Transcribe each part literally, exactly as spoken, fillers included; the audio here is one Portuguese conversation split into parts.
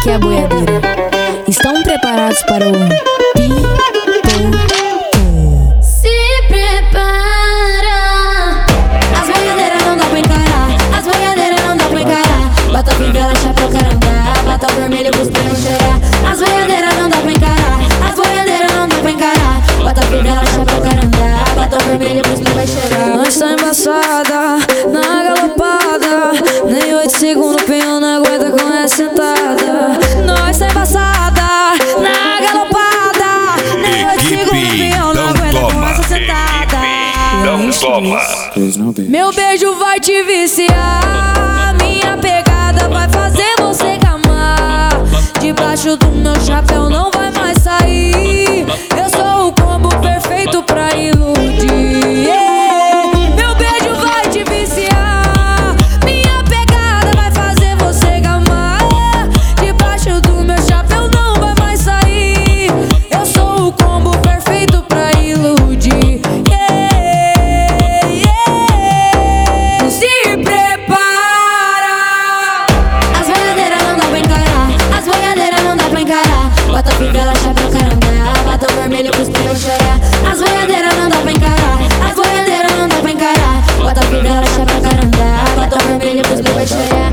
aqui é a boiadeira. Estão preparados para o pipoco? Se prepara. As boiadeiras não dá pra encarar. As boiadeiras não dá pra encarar. Bota a fivela, chapéu, carandá. Bota o vermelho pros pneus cheirar. As boiadeiras não dá pra encarar. As boiadeiras não dá pra encarar. Bota a fivela, chapéu, carandá. Bota o vermelho pros pneus vai cheirar. Nós tá embaçada, na galopada. Nem oito segundos o pinhão não aguenta com essa sentada. Nós tá embaçada, na galopada. Nem oito segundos o pinhão não aguenta com essa sentada. Não toma. Meu beijo vai te viciar. Minha pegada vai fazer você gamar. Debaixo do meu chapéu não vai mais sair. Eu sou o combo perfeito pra iludir. Yeah. Meu beijo vai te viciar. Minha pegada vai fazer você gamar. Debaixo do meu chapéu não vai mais sair. Eu sou o combo perfeito pra iludir. Yeah, yeah. Se prepara. As boiadeiras não dá pra encarar. As boiadeiras não dá pra encarar. Bota a fivela, chapéu, carandá. Bota o vermelho pros pneus cheirar. As boiadeiras não dá pra encarar. As boiadeiras não dá pra encarar. Bota a fivela, chapéu, carandá. Bota o vermelho pros pneus vai cheirar.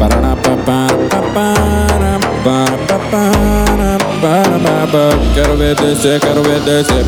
Quero ver descer, quero ver descer.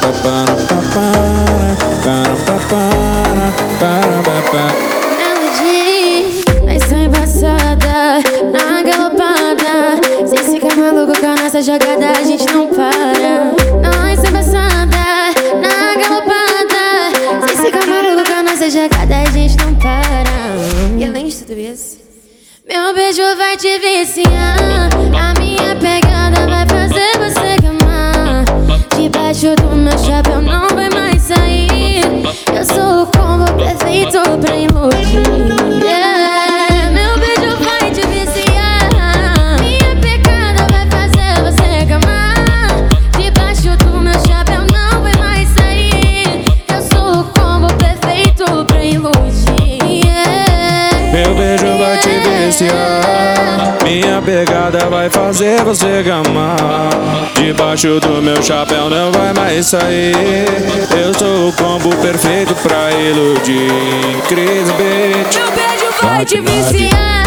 Melody, nós tá embaçada, na galopada. Sem ficar maluco com a nossa jogada, a gente não para. Nós tá embaçada, na galopada. Sem ficar maluco com a nossa jogada, a gente não para. E além de tudo isso, meu beijo vai te viciar. A minha pegada vai fazer você gamar. Debaixo do meu chapéu não vai mais sair. Eu sou o combo perfeito pra iludir. Yeah. Meu beijo vai te viciar. Minha pegada vai fazer você gamar. Debaixo do meu chapéu não vai mais sair. Eu sou o combo perfeito pra iludir. Yeah. Meu beijo vai te viciar. Minha pegada vai fazer você gamar. Debaixo do meu chapéu não vai mais sair. Eu sou o combo perfeito pra iludir. Cris Beat. Meu beijo vai te viciar.